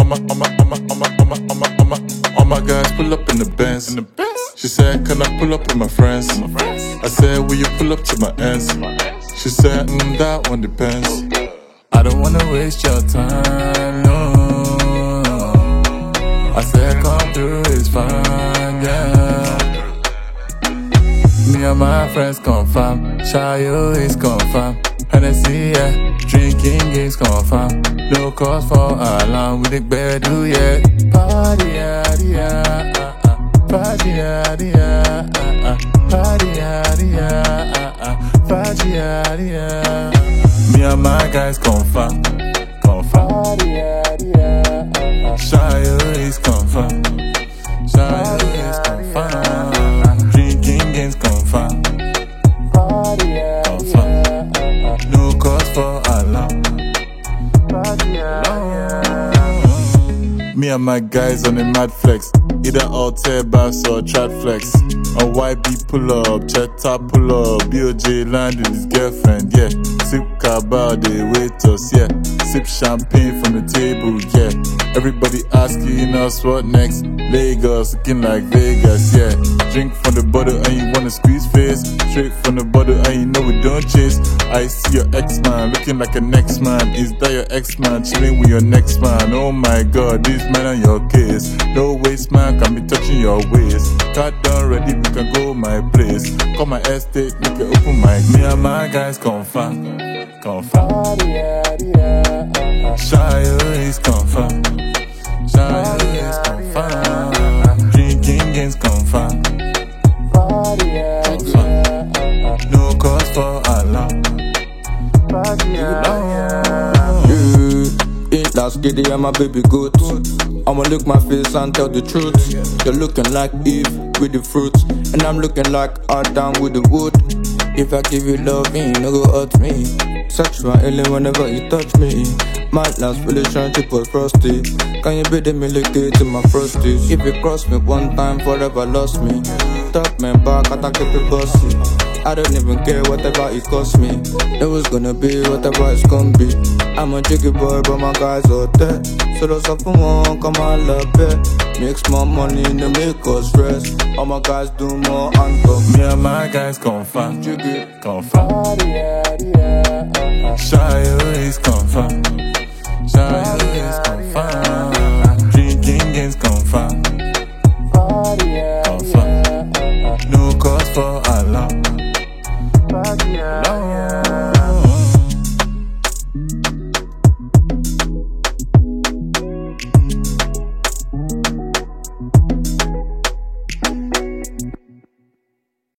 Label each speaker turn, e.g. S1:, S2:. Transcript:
S1: All my guys pull up in the Benz. She said, can I pull up with my friends? I said, will you pull up to my ends? She said, that one depends. I don't wanna waste your time, no. I said, come through, it's fine, yeah. Me and my friends confirm, Shayo is confirm. Hennessy, yeah, drinking games confirm. No cause for alarm, with the bed, do yeah. Party, yeah, yeah, party, yeah, yeah, party, yeah, yeah, party, yeah, yeah. Me and my guys confirm, confirm. Shayo is confirm, Shayo is confirm. Drinking games confirm, confirm. No cause for alarm. Me and my guys on a mad flex, either Alter Bass or Trad Flex. On YB pull up, Cheta pull up, BOJ land with his girlfriend, yeah. Sip Cabal, they wait us, yeah. Sip champagne from the table, yeah. Everybody asking us what next. Lagos, looking like Vegas, yeah. Drink from the bottle and you wanna squeeze face. Straight from the bottle and you know we don't chase. I see your ex-man, looking like a next man. Is that your ex-man, chilling with your next man? Oh my god, this man on your case. No waste man can be touching your waist. Car done ready, we can go my place. Call my estate, make it open mic. Me and my guys confirm, confirm. Shayo is confirm, Shayo is confirm. Drinking games confirm, confirm. No cause for alarm.
S2: Ain't that skitty, I'm a baby goat. I'ma look my face and tell the truth. You're looking like Eve with the fruit, and I'm looking like Adam with the wood. If I give you love, you no go hurt me. Sexual alien whenever you touch me. My last relationship was frosty. Can you be the milky to my frosties? If you cross me one time, forever lost me. Top me back, I keep it bossy. I don't even care whatever it cost me. It was gonna be whatever it's gonna be. I'm a jiggy boy, but my guys are dead. So those of them won't come out love it. Makes more money to make us rest. All my guys do more and talk.
S1: Me and my guys confirm,
S2: Jiggy,
S1: confirm. Shayo is confirm, Shayo is confirm.